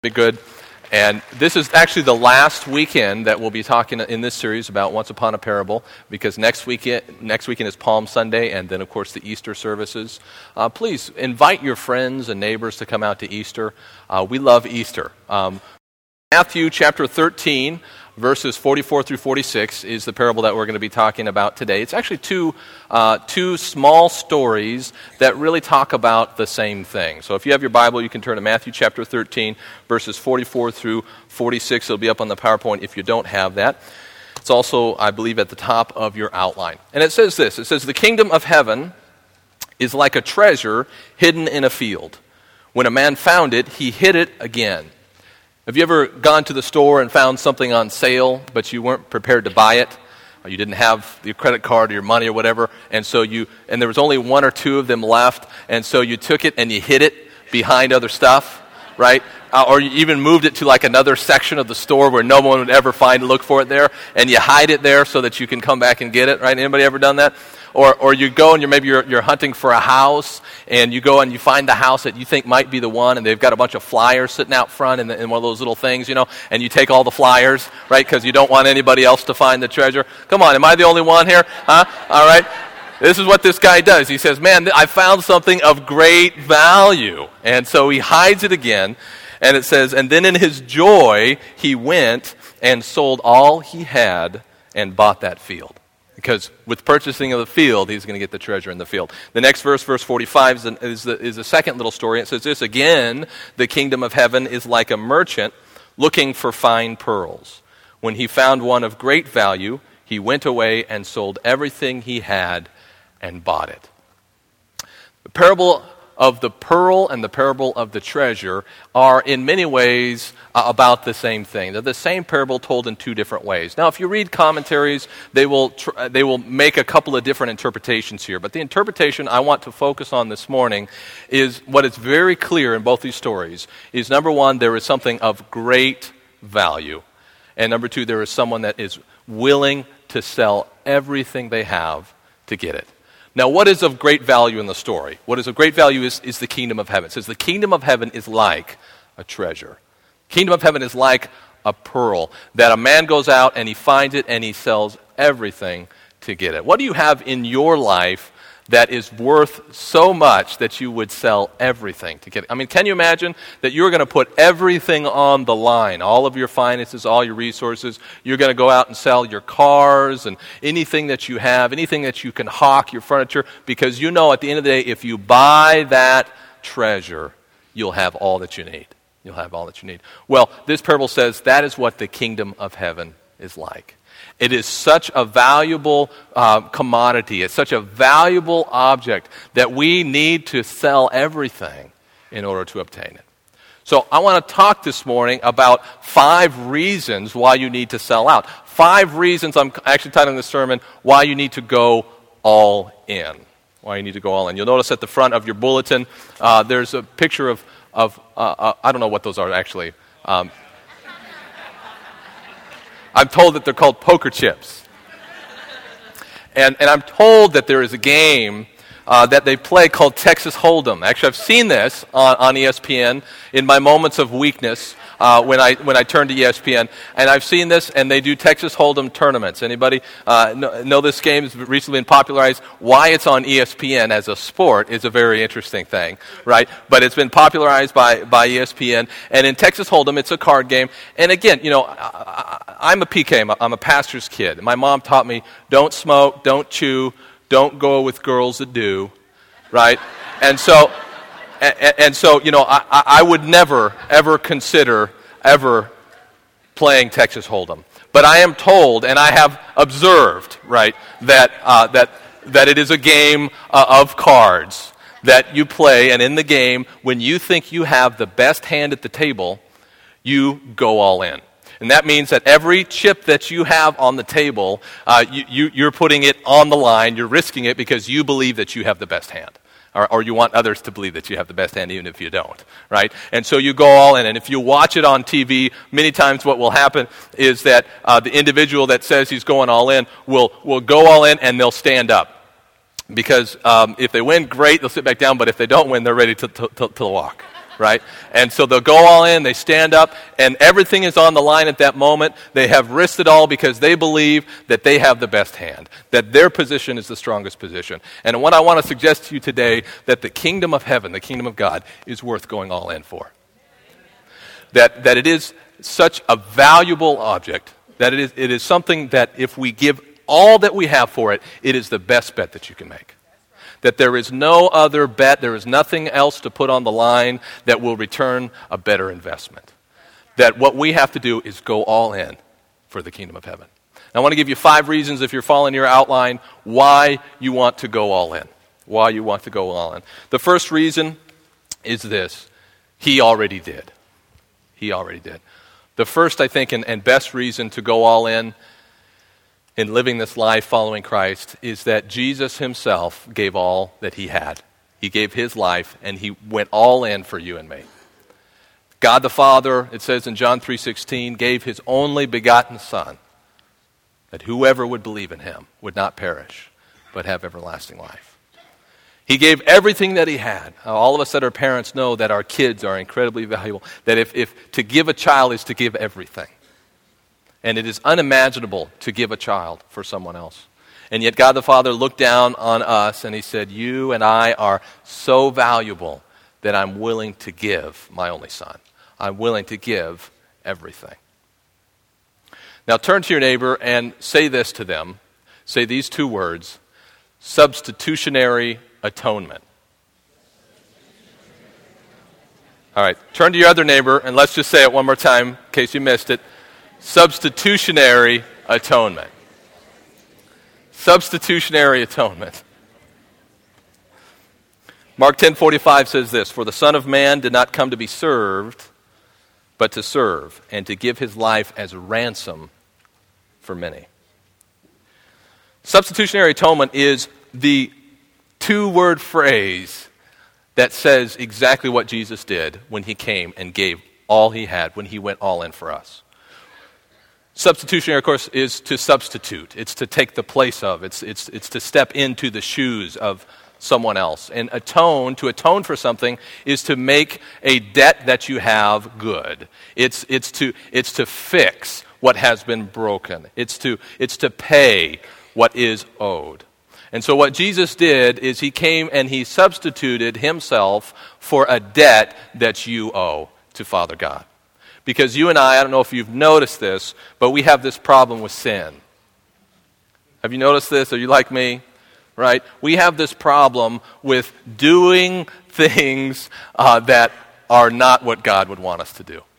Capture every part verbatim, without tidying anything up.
Be good. And this is actually the last weekend that we'll be talking in this series about Once Upon a Parable, because next weekend, next weekend is Palm Sunday, and then, of course, the Easter services. Uh, please invite your friends and neighbors to come out to Easter. Uh, we love Easter. Um, Matthew chapter thirteen, verses forty-four through forty-six is the parable that we're going to be talking about today. It's actually two uh, two small stories that really talk about the same thing. So if you have your Bible, you can turn to Matthew chapter thirteen, verses forty-four through forty-six. It'll be up on the PowerPoint if you don't have that. It's also, I believe, at the top of your outline. And it says this. It says, "The kingdom of heaven is like a treasure hidden in a field. When a man found it, he hid it again." Have you ever gone to the store and found something on sale, but you weren't prepared to buy it? Or you didn't have your credit card or your money or whatever, and so you and there was only one or two of them left, and so you took it and you hid it behind other stuff, right? Uh, or you even moved it to like another section of the store where no one would ever find look for it there, and you hide it there so that you can come back and get it, right? Anybody ever done that? Or or you go and you're maybe you're, you're hunting for a house, and you go and you find the house that you think might be the one, and they've got a bunch of flyers sitting out front in, the, in one of those little things, you know, and you take all the flyers, right, because you don't want anybody else to find the treasure. Come on, am I the only one here? Huh? All right. This is what this guy does. He says, man, I found something of great value. And so he hides it again, and it says, and then in his joy, he went and sold all he had and bought that field. Because with purchasing of the field, he's going to get the treasure in the field. The next verse, verse forty-five, is, an, is, the, is the second little story. It says this, again, the kingdom of heaven is like a merchant looking for fine pearls. When he found one of great value, he went away and sold everything he had and bought it. The parable of the pearl and the parable of the treasure are in many ways uh, about the same thing. They're the same parable told in two different ways. Now, if you read commentaries, they will tr- they will make a couple of different interpretations here. But the interpretation I want to focus on this morning is what is very clear in both these stories is, number one, there is something of great value. And number two, there is someone that is willing to sell everything they have to get it. Now, what is of great value in the story? What is of great value is, is the kingdom of heaven. It says the kingdom of heaven is like a treasure. Kingdom of heaven is like a pearl, that a man goes out and he finds it and he sells everything to get it. What do you have in your life that is worth so much that you would sell everything to get it? I mean, can you imagine that you're going to put everything on the line, all of your finances, all your resources? You're going to go out and sell your cars and anything that you have, anything that you can hawk, your furniture, because you know at the end of the day, if you buy that treasure, you'll have all that you need. You'll have all that you need. Well, this parable says that is what the kingdom of heaven is like. It is such a valuable uh, commodity. It's such a valuable object that we need to sell everything in order to obtain it. So I want to talk this morning about five reasons why you need to sell out. Five reasons, I'm actually titling this sermon, why you need to go all in. Why you need to go all in. You'll notice at the front of your bulletin, uh, there's a picture of, of uh, uh, I don't know what those are actually. Um, I'm told that they're called poker chips. And and I'm told that there is a game uh, that they play called Texas Hold'em. Actually, I've seen this on, on E S P N in my moments of weakness uh, when I when I turn to E S P N. And I've seen this, and they do Texas Hold'em tournaments. Anybody uh, know, know this game has recently been popularized? Why it's on E S P N as a sport is a very interesting thing, right? But it's been popularized by, by E S P N. And in Texas Hold'em, it's a card game. And again, you know, I, I, I'm a P K. I'm a, I'm a pastor's kid. My mom taught me, don't smoke, don't chew, don't go with girls that do, right? And so, and, and so, you know, I, I would never, ever consider ever playing Texas Hold'em. But I am told, and I have observed, right, that uh, that that it is a game uh, of cards that you play, and in the game, when you think you have the best hand at the table, you go all in. And that means that every chip that you have on the table, uh, you, you, you're putting it on the line, you're risking it because you believe that you have the best hand. Or, or you want others to believe that you have the best hand even if you don't, right? And so you go all in. And if you watch it on T V, many times what will happen is that uh, the individual that says he's going all in will, will go all in and they'll stand up. Because um, if they win, great, they'll sit back down. But if they don't win, they're ready to, to, to, to walk. right? And so they'll go all in, they stand up, and everything is on the line at that moment. They have risked it all because they believe that they have the best hand, that their position is the strongest position. And what I want to suggest to you today, that the kingdom of heaven, the kingdom of God, is worth going all in for. That, that it is such a valuable object, that it is, it is something that if we give all that we have for it, it is the best bet that you can make. That there is no other bet, there is nothing else to put on the line that will return a better investment. That what we have to do is go all in for the kingdom of heaven. I want to give you five reasons, if you're following your outline, why you want to go all in. Why you want to go all in. The first reason is this: he already did. He already did. The first, I think, and, and best reason to go all in in living this life following Christ is that Jesus himself gave all that he had. He gave his life, and he went all in for you and me. God the Father, it says in John three sixteen, gave his only begotten Son, that whoever would believe in him would not perish, but have everlasting life. He gave everything that he had. All of us that are parents know that our kids are incredibly valuable, that if, if to give a child is to give everything. And it is unimaginable to give a child for someone else. And yet God the Father looked down on us and he said, you and I are so valuable that I'm willing to give my only Son. I'm willing to give everything. Now turn to your neighbor and say this to them. Say these two words: substitutionary atonement. All right, turn to your other neighbor and let's just say it one more time in case you missed it. Substitutionary atonement. Substitutionary atonement. Mark ten forty-five says this: for the Son of Man did not come to be served, but to serve, and to give his life as a ransom for many. Substitutionary atonement is the two-word phrase that says exactly what Jesus did when he came and gave all he had, when he went all in for us. Substitutionary, of course, is to substitute. It's to take the place of. It's, it's, it's to step into the shoes of someone else. And atone, to atone for something, is to make a debt that you have good. It's, it's, to, it's to fix what has been broken. It's to, it's to pay what is owed. And so what Jesus did is he came and he substituted himself for a debt that you owe to Father God. Because you and I, I don't know if you've noticed this, but we have this problem with sin. Have you noticed this? Are you like me? Right? We have this problem with doing things uh, that are not what God would want us to do.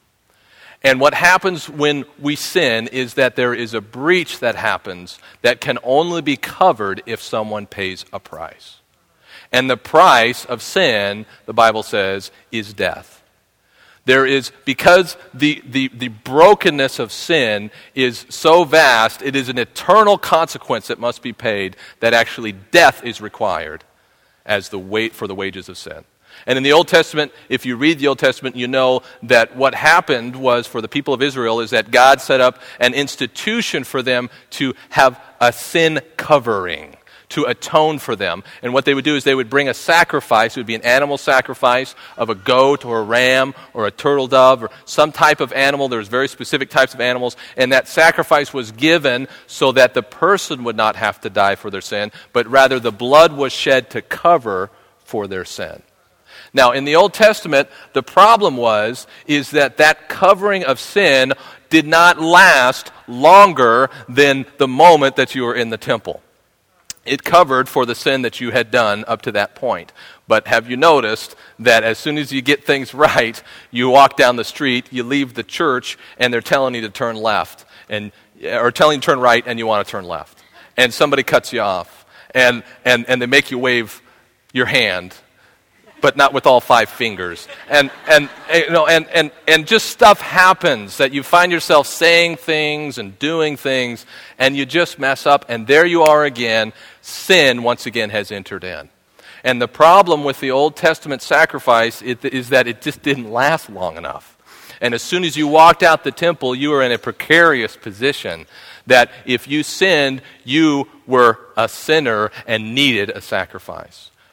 And what happens when we sin is that there is a breach that happens that can only be covered if someone pays a price. And the price of sin, the Bible says, is death. There is, because the, the, the brokenness of sin is so vast, it is an eternal consequence that must be paid, that actually death is required as the wait for the wages of sin. And in the Old Testament, if you read the Old Testament, you know that what happened was, for the people of Israel, is that God set up an institution for them to have a sin covering, to atone for them. And what they would do is they would bring a sacrifice. It would be an animal sacrifice of a goat or a ram or a turtle dove or some type of animal. There's very specific types of animals. And that sacrifice was given so that the person would not have to die for their sin, but rather the blood was shed to cover for their sin. Now, in the Old Testament, the problem was, is that that covering of sin did not last longer than the moment that you were in the temple. It covered for the sin that you had done up to that point. But have you noticed that as soon as you get things right, you walk down the street, you leave the church, and they're telling you to turn left, and or telling you to turn right, and you want to turn left. And somebody cuts you off, and, and, and they make you wave your hand, but not with all five fingers. And and you know and, and and just stuff happens that you find yourself saying things and doing things, and you just mess up, and there you are again. Sin once again has entered in. And the problem with the Old Testament sacrifice is, is that it just didn't last long enough. And as soon as you walked out the temple, you were in a precarious position that if you sinned, you were a sinner and needed a sacrifice.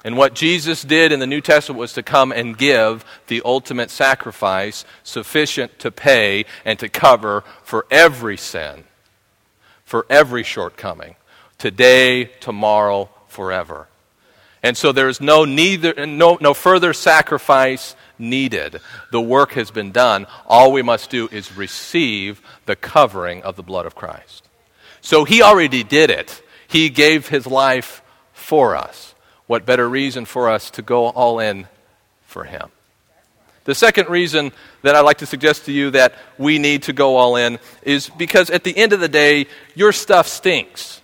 And what Jesus did in the New Testament was to come and give the ultimate sacrifice sufficient to pay and to cover for every sin, for every shortcoming, today, tomorrow, forever. And so there is no neither no no further sacrifice needed. The work has been done. All we must do is receive the covering of the blood of Christ. So he already did it. He gave his life for us. What better reason for us to go all in for him? The second reason that I'd like to suggest to you that we need to go all in is because at the end of the day, your stuff stinks.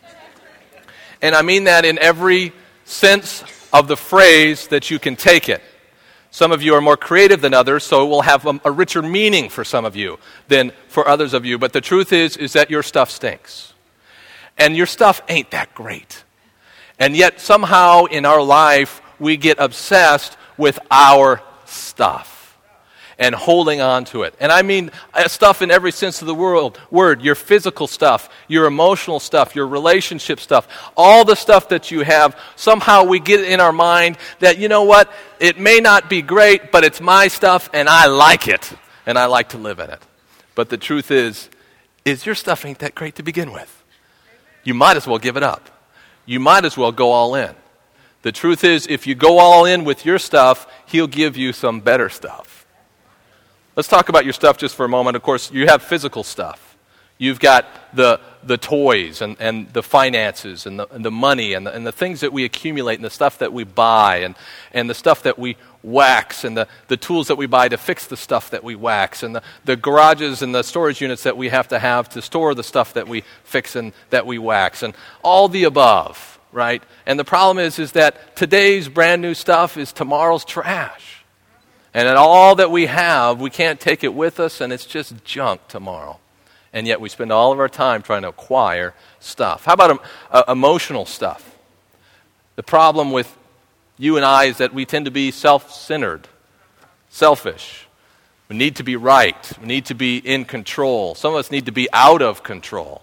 And I mean that in every sense of the phrase that you can take it. Some of you are more creative than others, so it will have a, a richer meaning for some of you than for others of you. But the truth is, is that your stuff stinks. And your stuff ain't that great. And yet somehow in our life, we get obsessed with our stuff and holding on to it. And I mean uh, stuff in every sense of the world, word, your physical stuff, your emotional stuff, your relationship stuff, all the stuff that you have. Somehow we get in our mind that, you know what, it may not be great, but it's my stuff and I like it. And I like to live in it. But the truth is, is your stuff ain't that great to begin with. You might as well give it up. You might as well go all in. The truth is, if you go all in with your stuff, he'll give you some better stuff. Let's talk about your stuff just for a moment. Of course, you have physical stuff. You've got the the toys and, and the finances and the, and the money and the, and the things that we accumulate and the stuff that we buy and, and the stuff that we wax and the, the tools that we buy to fix the stuff that we wax and the, the garages and the storage units that we have to have to store the stuff that we fix and that we wax and all the above, right? And the problem is, is that today's brand new stuff is tomorrow's trash. And in all that we have, we can't take it with us and it's just junk tomorrow. And yet we spend all of our time trying to acquire stuff. How about uh, emotional stuff? The problem with you and I is that we tend to be self-centered, selfish. We need to be right. We need to be in control. Some of us need to be out of control.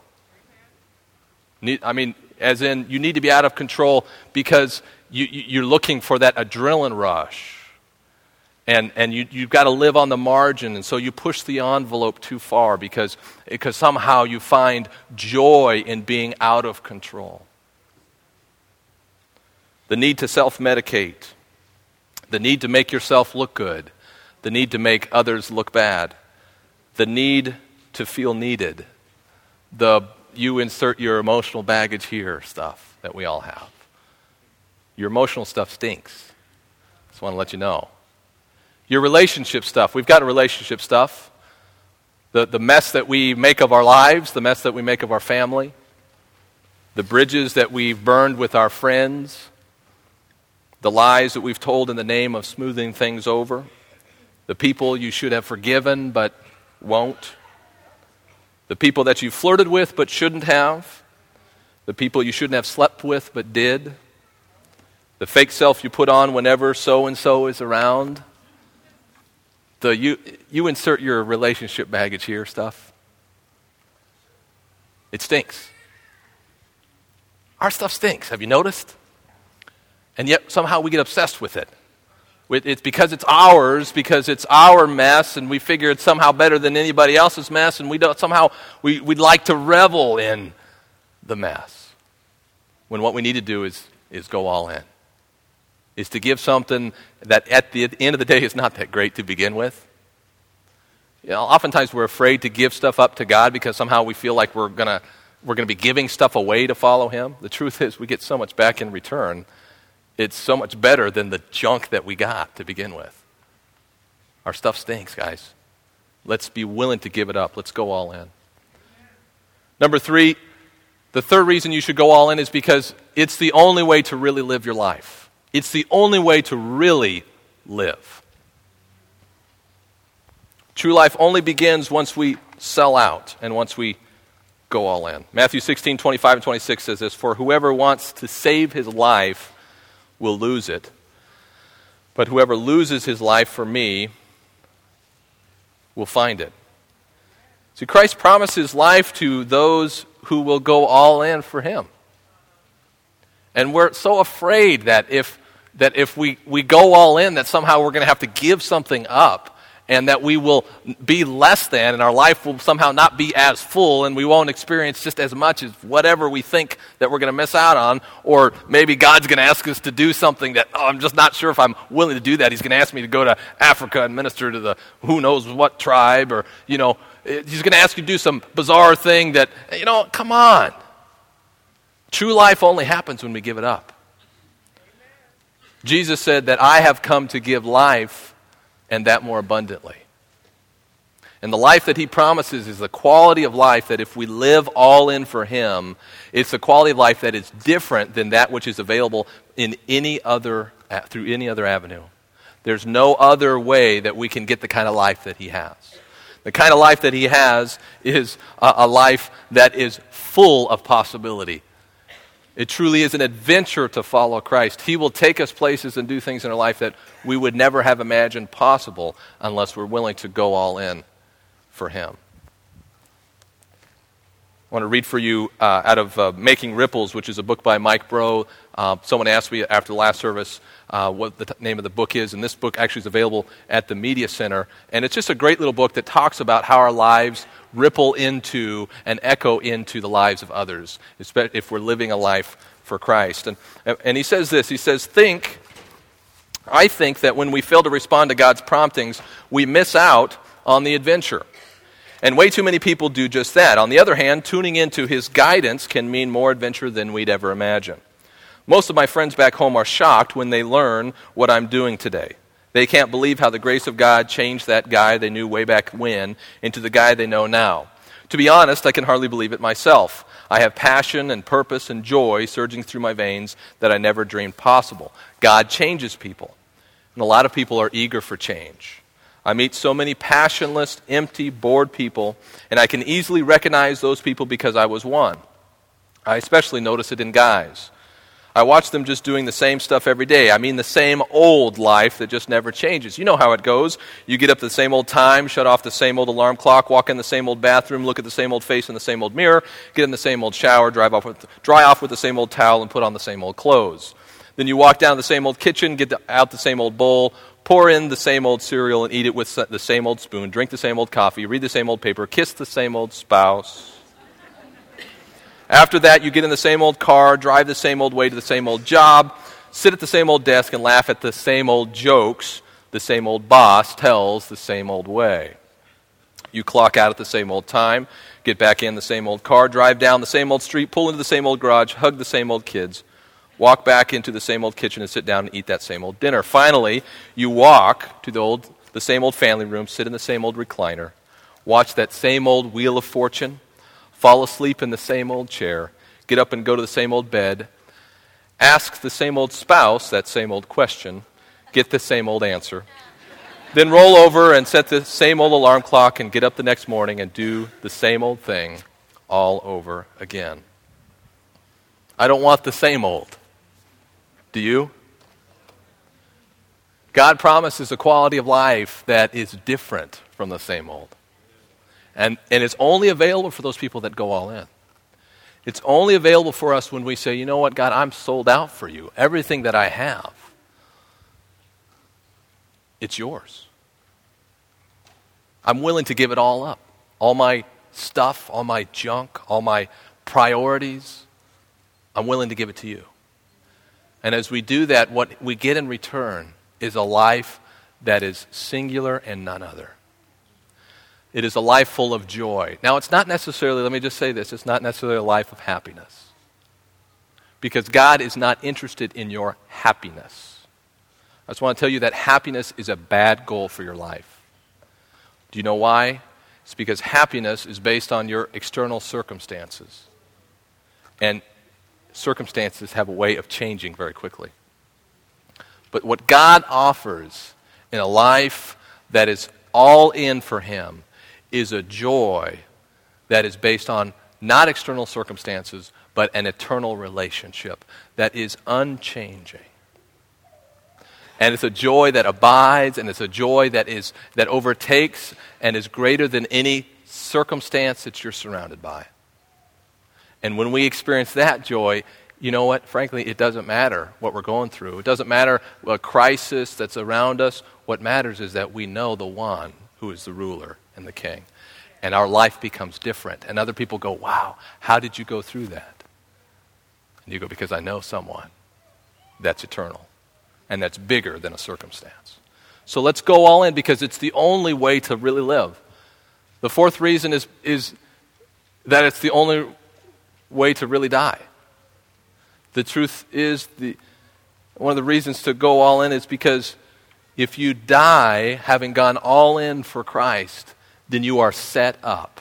Need, I mean, as in, you need to be out of control because you, you, you're looking for that adrenaline rush. And and you, you've got to live on the margin, and so you push the envelope too far because, because somehow you find joy in being out of control. The need to self-medicate, the need to make yourself look good, the need to make others look bad, the need to feel needed, the you insert your emotional baggage here stuff that we all have. Your emotional stuff stinks. Just want to let you know. Your relationship stuff. We've got relationship stuff. The, the mess that we make of our lives, the mess that we make of our family, the bridges that we've burned with our friends, the lies that we've told in the name of smoothing things over, the people you should have forgiven but won't, the people that you flirted with but shouldn't have, the people you shouldn't have slept with but did, the fake self you put on whenever so-and-so is around. The you you insert your relationship baggage here stuff. It stinks. Our stuff stinks. Have you noticed? And yet somehow we get obsessed with it. It's because it's ours, because it's our mess, and we figure it's somehow better than anybody else's mess, and we don't somehow we we'd like to revel in the mess. When what we need to do is is go all in. Is to give something that at the end of the day is not that great to begin with. You know, oftentimes we're afraid to give stuff up to God because somehow we feel like we're gonna we're gonna be giving stuff away to follow Him. The truth is, we get so much back in return. It's so much better than the junk that we got to begin with. Our stuff stinks, guys. Let's be willing to give it up. Let's go all in. Number three, the third reason you should go all in is because it's the only way to really live your life. It's the only way to really live. True life only begins once we sell out and once we go all in. Matthew sixteen, twenty-five and twenty-six says this, "For whoever wants to save his life will lose it, but whoever loses his life for me will find it." See, Christ promises life to those who will go all in for Him. And we're so afraid that if that if we, we go all in, that somehow we're going to have to give something up, and that we will be less than, and our life will somehow not be as full, and we won't experience just as much as whatever we think that we're going to miss out on, or maybe God's going to ask us to do something that, oh, I'm just not sure if I'm willing to do that. He's going to ask me to go to Africa and minister to the who knows what tribe, or, you know, he's going to ask you to do some bizarre thing that, you know, come on. True life only happens when we give it up. Jesus said that I have come to give life, and that more abundantly. And the life that he promises is the quality of life that if we live all in for him, it's a quality of life that is different than that which is available in any other, through any other avenue. There's no other way that we can get the kind of life that he has. The kind of life that he has is a, a life that is full of possibility. It truly is an adventure to follow Christ. He will take us places and do things in our life that we would never have imagined possible unless we're willing to go all in for him. I want to read for you uh, out of uh, Making Ripples, which is a book by Mike Breaux. Uh, someone asked me after the last service uh, what the t- name of the book is, and this book actually is available at the Media Center. And it's just a great little book that talks about how our lives ripple into and echo into the lives of others, especially if we're living a life for Christ. And, and he says this, he says, think, I think that when we fail to respond to God's promptings, we miss out on the adventure. And way too many people do just that. On the other hand, tuning into his guidance can mean more adventure than we'd ever imagine. Most of my friends back home are shocked when they learn what I'm doing today. They can't believe how the grace of God changed that guy they knew way back when into the guy they know now. To be honest, I can hardly believe it myself. I have passion and purpose and joy surging through my veins that I never dreamed possible. God changes people, and a lot of people are eager for change. I meet so many passionless, empty, bored people, and I can easily recognize those people because I was one. I especially notice it in guys. I watch them just doing the same stuff every day. I mean the same old life that just never changes. You know how it goes. You get up at the same old time, shut off the same old alarm clock, walk in the same old bathroom, look at the same old face in the same old mirror, get in the same old shower, drive off with, dry off with the same old towel, and put on the same old clothes. Then you walk down the same old kitchen, get the, out the same old bowl, pour in the same old cereal and eat it with the same old spoon, drink the same old coffee, read the same old paper, kiss the same old spouse. After that, you get in the same old car, drive the same old way to the same old job, sit at the same old desk and laugh at the same old jokes the same old boss tells the same old way. You clock out at the same old time, get back in the same old car, drive down the same old street, pull into the same old garage, hug the same old kids, walk back into the same old kitchen and sit down and eat that same old dinner. Finally, you walk to the old, the same old family room, sit in the same old recliner, watch that same old Wheel of Fortune, fall asleep in the same old chair, get up and go to the same old bed, ask the same old spouse that same old question, get the same old answer, then roll over and set the same old alarm clock and get up the next morning and do the same old thing all over again. I don't want the same old. Do you? God promises a quality of life that is different from the same old. And, and it's only available for those people that go all in. It's only available for us when we say, you know what, God, I'm sold out for you. Everything that I have, it's yours. I'm willing to give it all up. All my stuff, all my junk, all my priorities, I'm willing to give it to you. And as we do that, what we get in return is a life that is singular and none other. It is a life full of joy. Now, it's not necessarily, let me just say this, it's not necessarily a life of happiness. Because God is not interested in your happiness. I just want to tell you that happiness is a bad goal for your life. Do you know why? It's because happiness is based on your external circumstances. And circumstances have a way of changing very quickly. But what God offers in a life that is all in for Him is a joy that is based on not external circumstances, but an eternal relationship that is unchanging. And it's a joy that abides, and it's a joy that is that overtakes and is greater than any circumstance that you're surrounded by. And when we experience that joy, you know what? Frankly, it doesn't matter what we're going through. It doesn't matter what crisis that's around us. What matters is that we know the one who is the ruler and the king. And our life becomes different. And other people go, wow, how did you go through that? And you go, because I know someone that's eternal and that's bigger than a circumstance. So let's go all in because it's the only way to really live. The fourth reason is, is that it's the only way to really die. The truth is, the one of the reasons to go all in is because if you die having gone all in for Christ, then you are set up.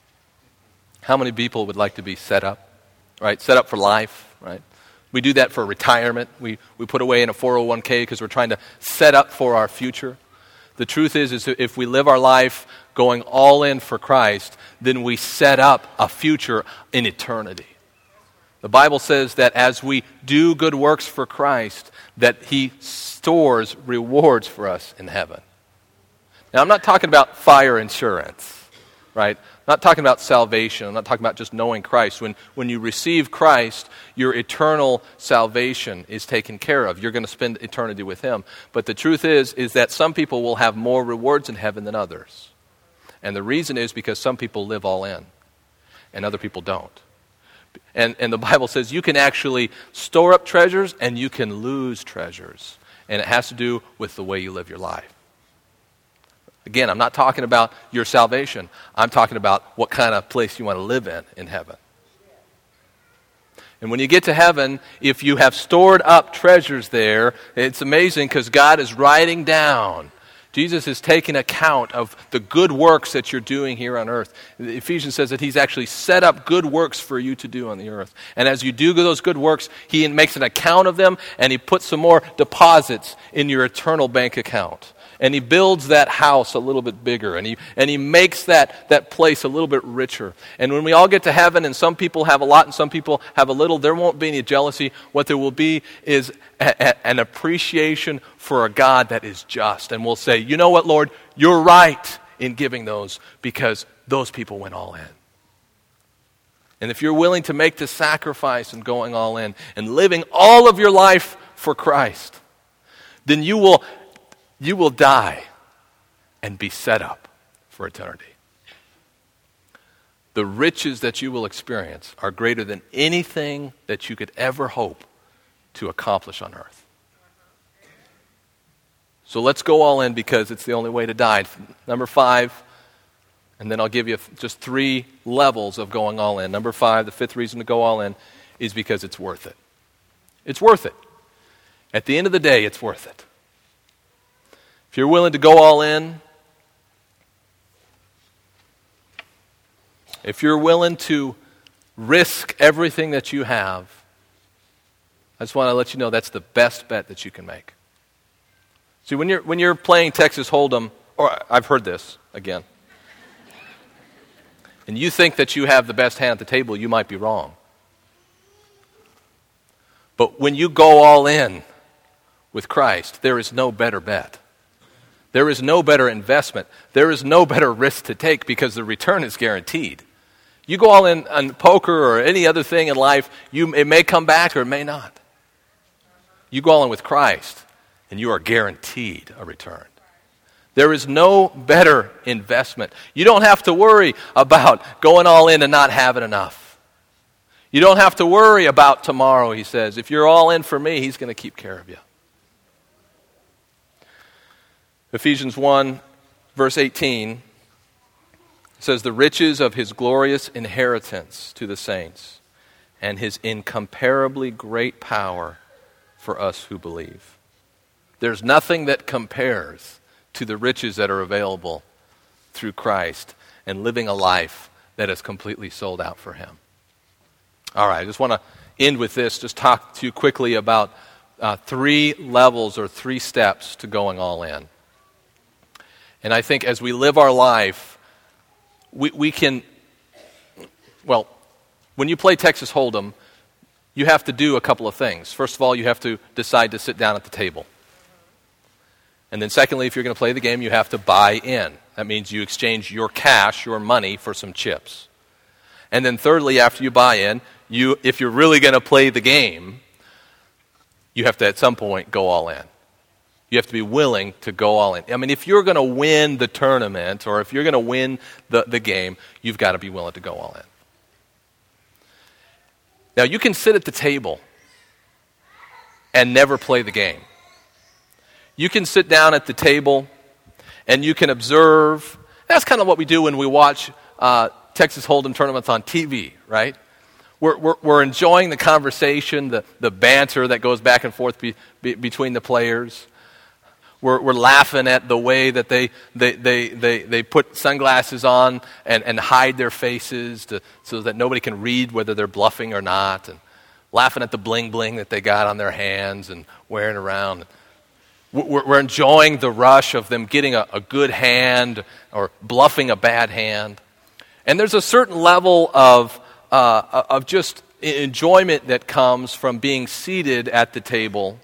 How many people would like to be set up? Right? Set up for life, right? We do that for retirement. We we put away in a four oh one k because we're trying to set up for our future. The truth is, is if we live our life going all in for Christ, then we set up a future in eternity. The Bible says that as we do good works for Christ, that he stores rewards for us in heaven. Now, I'm not talking about fire insurance, right? I'm not talking about salvation. I'm not talking about just knowing Christ. When, when you receive Christ, your eternal salvation is taken care of. You're going to spend eternity with him. But the truth is, is that some people will have more rewards in heaven than others. And the reason is because some people live all in, and other people don't. And, and the Bible says you can actually store up treasures and you can lose treasures. And it has to do with the way you live your life. Again, I'm not talking about your salvation. I'm talking about what kind of place you want to live in in heaven. And when you get to heaven, if you have stored up treasures there, it's amazing because God is writing down. Jesus is taking account of the good works that you're doing here on earth. Ephesians says that he's actually set up good works for you to do on the earth. And as you do those good works, he makes an account of them and he puts some more deposits in your eternal bank account. And he builds that house a little bit bigger. And he and he makes that, that place a little bit richer. And when we all get to heaven and some people have a lot and some people have a little, there won't be any jealousy. What there will be is a, a, an appreciation for a God that is just. And we'll say, you know what, Lord, you're right in giving those because those people went all in. And if you're willing to make the sacrifice and going all in and living all of your life for Christ, then you will... You will die and be set up for eternity. The riches that you will experience are greater than anything that you could ever hope to accomplish on earth. So let's go all in because it's the only way to die. Number five, and then I'll give you just three levels of going all in. Number five, the fifth reason to go all in is because it's worth it. It's worth it. At the end of the day, it's worth it. If you're willing to go all in, if you're willing to risk everything that you have, I just want to let you know that's the best bet that you can make. See, when you're when you're playing Texas Hold'em, or I've heard this again, and you think that you have the best hand at the table, you might be wrong. But when you go all in with Christ, there is no better bet. There is no better investment. There is no better risk to take because the return is guaranteed. You go all in on poker or any other thing in life, you, it may come back or it may not. You go all in with Christ, and you are guaranteed a return. There is no better investment. You don't have to worry about going all in and not having enough. You don't have to worry about tomorrow, he says. If you're all in for me, he's going to keep care of you. Ephesians one, verse eighteen says, the riches of his glorious inheritance to the saints and his incomparably great power for us who believe. There's nothing that compares to the riches that are available through Christ and living a life that is completely sold out for him. All right, I just want to end with this, just talk to you quickly about uh, three levels or three steps to going all in. And I think as we live our life, we, we can, well, when you play Texas Hold'em, you have to do a couple of things. First of all, you have to decide to sit down at the table. And then secondly, if you're going to play the game, you have to buy in. That means you exchange your cash, your money, for some chips. And then thirdly, after you buy in, you, if you're really going to play the game, you have to at some point go all in. You have to be willing to go all in. I mean, if you're going to win the tournament or if you're going to win the, the game, you've got to be willing to go all in. Now, you can sit at the table and never play the game. You can sit down at the table and you can observe. That's kind of what we do when we watch uh, Texas Hold'em tournaments on T V, right? We're, we're, we're enjoying the conversation, the, the banter that goes back and forth be, be, between the players. We're, we're laughing at the way that they they, they, they, they put sunglasses on and, and hide their faces to, so that nobody can read whether they're bluffing or not, and laughing at the bling-bling that they got on their hands and wearing around. We're, we're enjoying the rush of them getting a, a good hand or bluffing a bad hand. And there's a certain level of, uh, of just enjoyment that comes from being seated at the table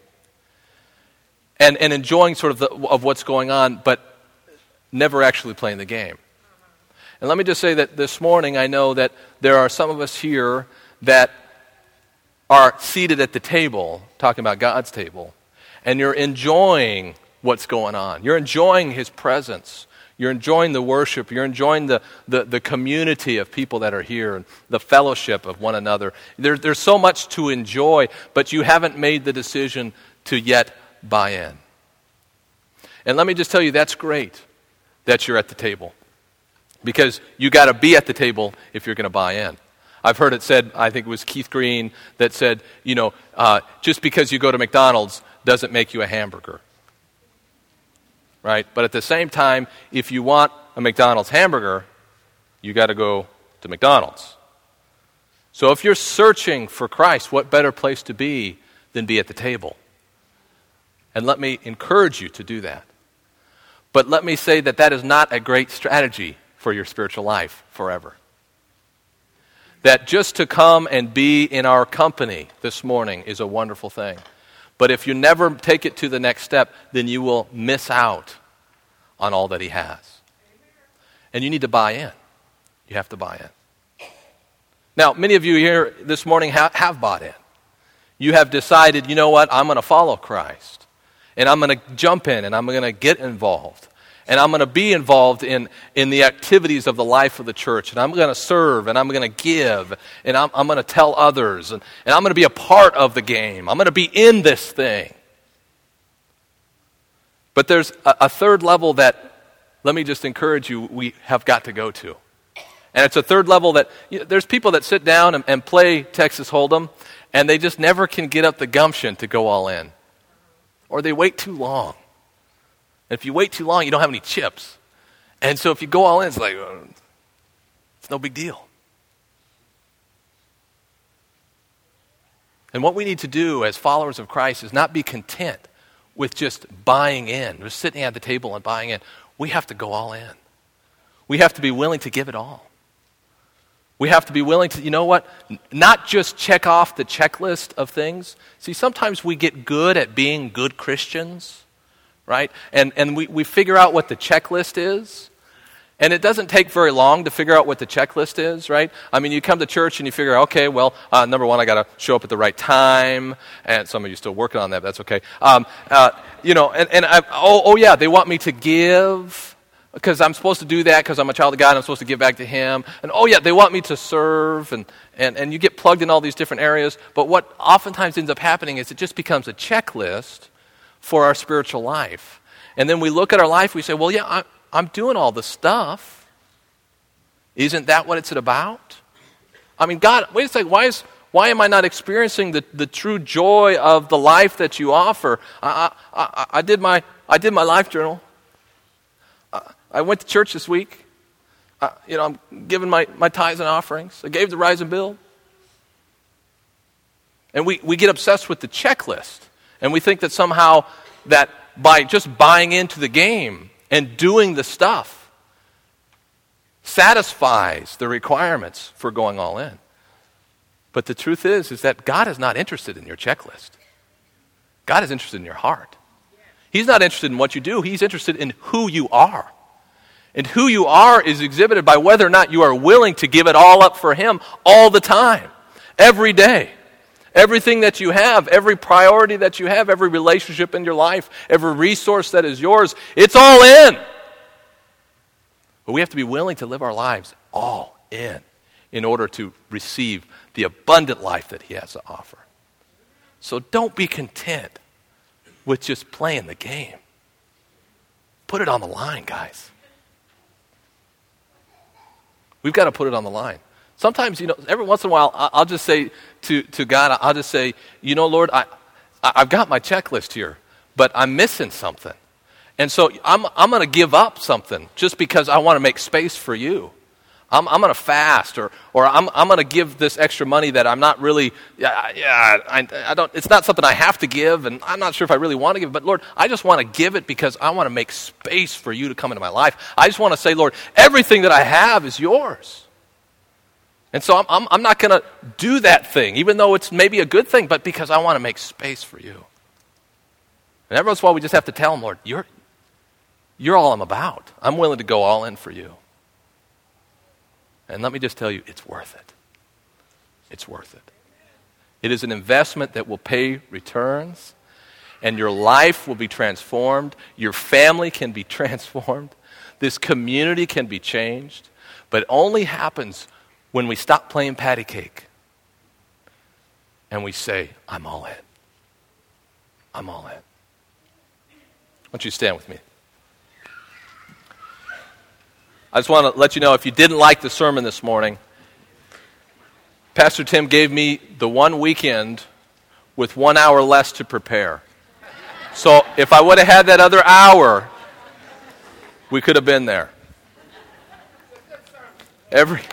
And, and enjoying sort of the, of what's going on, but never actually playing the game. And let me just say that this morning I know that there are some of us here that are seated at the table, talking about God's table, and you're enjoying what's going on. You're enjoying His presence. You're enjoying the worship. You're enjoying the, the, the community of people that are here and the fellowship of one another. There, there's so much to enjoy, but you haven't made the decision to yet buy in. And let me just tell you, that's great that you're at the table, because you got to be at the table if you're going to buy in. I've heard it said, I think it was Keith Green that said, you know, uh, just because you go to McDonald's doesn't make you a hamburger. Right? But at the same time, if you want a McDonald's hamburger, you got to go to McDonald's. So if you're searching for Christ, what better place to be than be at the table? And let me encourage you to do that. But let me say that that is not a great strategy for your spiritual life forever. That just to come and be in our company this morning is a wonderful thing. But if you never take it to the next step, then you will miss out on all that He has. And you need to buy in. You have to buy in. Now, many of you here this morning ha- have bought in. You have decided, you know what, I'm going to follow Christ. And I'm going to jump in, and I'm going to get involved. And I'm going to be involved in, in the activities of the life of the church. And I'm going to serve, and I'm going to give, and I'm, I'm going to tell others. And, and I'm going to be a part of the game. I'm going to be in this thing. But there's a, a third level that, let me just encourage you, we have got to go to. And it's a third level that, you know, there's people that sit down and, and play Texas Hold'em, and they just never can get up the gumption to go all in. Or they wait too long. And if you wait too long, you don't have any chips. And so if you go all in, it's like, uh, it's no big deal. And what we need to do as followers of Christ is not be content with just buying in, just sitting at the table and buying in. We have to go all in. We have to be willing to give it all. We have to be willing to, you know what, not just check off the checklist of things. See, sometimes we get good at being good Christians, right? And and we, we figure out what the checklist is. And it doesn't take very long to figure out what the checklist is, right? I mean, you come to church and you figure, okay, well, uh, number one, I got to show up at the right time. And some of you still working on that, but that's okay. Um, uh, you know, and, and I, oh, oh yeah, they want me to give, because I'm supposed to do that because I'm a child of God and I'm supposed to give back to Him. And oh yeah, they want me to serve, and, and, and you get plugged in all these different areas. But what oftentimes ends up happening is it just becomes a checklist for our spiritual life. And then we look at our life, we say, well, yeah, I, I'm doing all the stuff. Isn't that what it's about? I mean, God, wait a second, why is why am I not experiencing the, the true joy of the life that you offer? I, I, I, I did my I did my life journal. I went to church this week. Uh, you know, I'm giving my, my tithes and offerings. I gave the rise and bill. And we, we get obsessed with the checklist. And we think that somehow that by just buying into the game and doing the stuff satisfies the requirements for going all in. But the truth is, is that God is not interested in your checklist. God is interested in your heart. He's not interested in what you do. He's interested in who you are. And who you are is exhibited by whether or not you are willing to give it all up for Him all the time. every day. Everything that you have, every priority that you have, every relationship in your life, every resource that is yours, it's all in. But we have to be willing to live our lives all in in order to receive the abundant life that he has to offer. So don't be content with just playing the game. Put it on the line, guys. We've got to put it on the line. Sometimes, you know, every once in a while, I'll just say to, to God, I'll just say, you know, Lord, I, I've got my checklist here, but I'm missing something. And so I'm, I'm going to give up something just because I want to make space for you. I'm, I'm going to fast, or, or I'm, I'm going to give this extra money that I'm not really, yeah, yeah I, I don't, it's not something I have to give, and I'm not sure if I really want to give, but Lord, I just want to give it because I want to make space for you to come into my life. I just want to say, Lord, everything that I have is yours. And so I'm, I'm, I'm not going to do that thing, even though it's maybe a good thing, but because I want to make space for you. And every once in a while, we just have to tell him, Lord, you're, you're all I'm about. I'm willing to go all in for you. And let me just tell you, it's worth it. It's worth it. It is an investment that will pay returns, and your life will be transformed. Your family can be transformed. This community can be changed, but it only happens when we stop playing patty cake and we say, I'm all in. I'm all in. Why don't you stand with me? I just want to let you know, if you didn't like the sermon this morning, Pastor Tim gave me the one weekend with one hour less to prepare. So if I would have had that other hour, we could have been there. Every...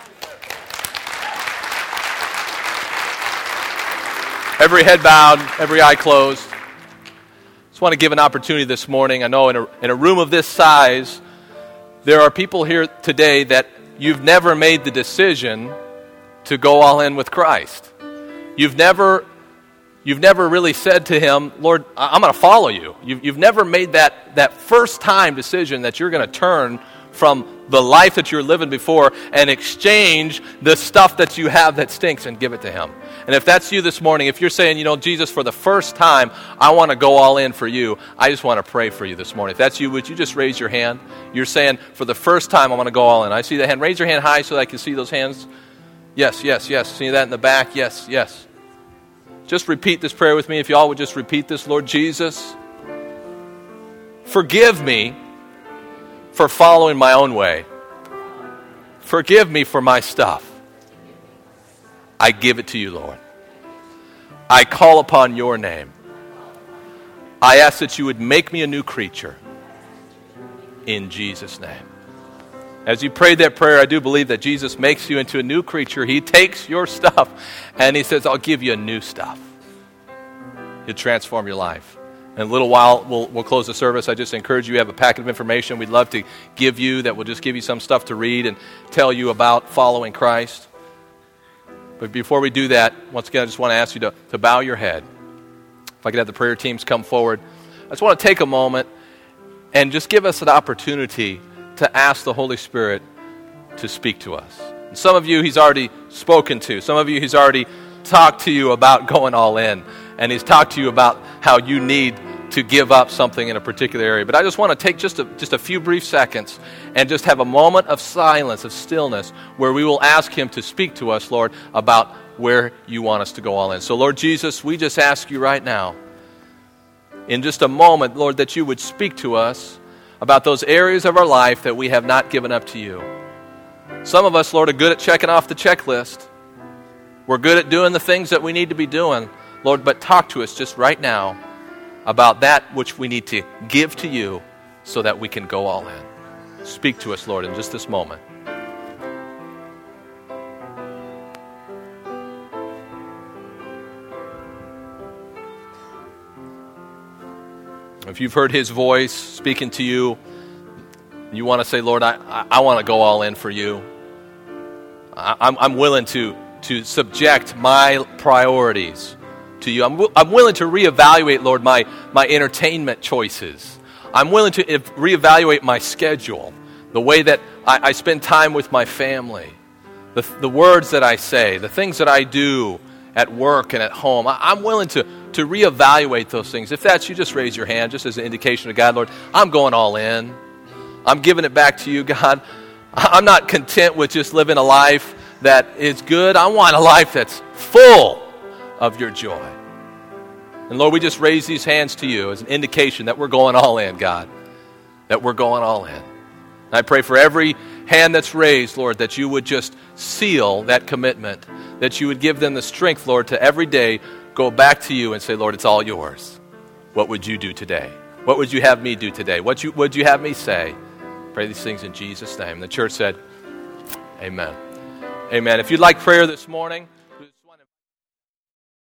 Every head bowed, every eye closed. Just want to give an opportunity this morning. I know in a, in a room of this size, there are people here today that you've never made the decision to go all in with Christ. You've never, you've never really said to him, Lord, I'm going to follow you. You've, you've never made that, that first time decision that you're going to turn from the life that you're living before and exchange the stuff that you have that stinks and give it to him. And if that's you this morning, if you're saying, you know, Jesus, for the first time, I want to go all in for you, I just want to pray for you this morning. If that's you, would you just raise your hand? You're saying, for the first time, I want to go all in. I see that hand. Raise your hand high so that I can see those hands. Yes, yes, yes. See that in the back? Yes, yes. Just repeat this prayer with me. If you all would just repeat this. Lord Jesus, forgive me for following my own way. Forgive me for my stuff. I give it to you, Lord. I call upon your name. I ask that you would make me a new creature. In Jesus' name. As you prayed that prayer, I do believe that Jesus makes you into a new creature. He takes your stuff and he says, I'll give you a new stuff. He'll transform your life. In a little while, we'll, we'll close the service. I just encourage you, you have a packet of information we'd love to give you that will just give you some stuff to read and tell you about following Christ. But before we do that, once again, I just want to ask you to, to bow your head. If I could have the prayer teams come forward. I just want to take a moment and just give us an opportunity to ask the Holy Spirit to speak to us. And some of you he's already spoken to. Some of you he's already talked to you about going all in. And he's talked to you about how you need to give up something in a particular area. But I just want to take just a, just a few brief seconds and just have a moment of silence, of stillness, where we will ask him to speak to us, Lord, about where you want us to go all in. So, Lord Jesus, we just ask you right now, in just a moment, Lord, that you would speak to us about those areas of our life that we have not given up to you. Some of us, Lord, are good at checking off the checklist. We're good at doing the things that we need to be doing. Lord, but talk to us just right now about that which we need to give to you so that we can go all in. Speak to us, Lord, in just this moment. If you've heard his voice speaking to you, you want to say, Lord, I, I, I want to go all in for you. I, I'm, I'm willing to, to subject my priorities to you. I'm, w- I'm willing to reevaluate, Lord, my, my entertainment choices. I'm willing to ev- reevaluate my schedule, the way that I, I spend time with my family, the, the words that I say, the things that I do at work and at home. I, I'm willing to, to reevaluate those things. If that's you, just raise your hand, just as an indication to God, Lord, I'm going all in. I'm giving it back to you, God. I'm not content with just living a life that is good. I want a life that's full of your joy. And Lord, we just raise these hands to you as an indication that we're going all in, God, that we're going all in. And I pray for every hand that's raised, Lord, that you would just seal that commitment, that you would give them the strength, Lord, to every day go back to you and say, Lord, it's all yours. What would you do today? What would you have me do today? What you, would you have me say? Pray these things in Jesus' name. The church said, amen. Amen. If you'd like prayer this morning,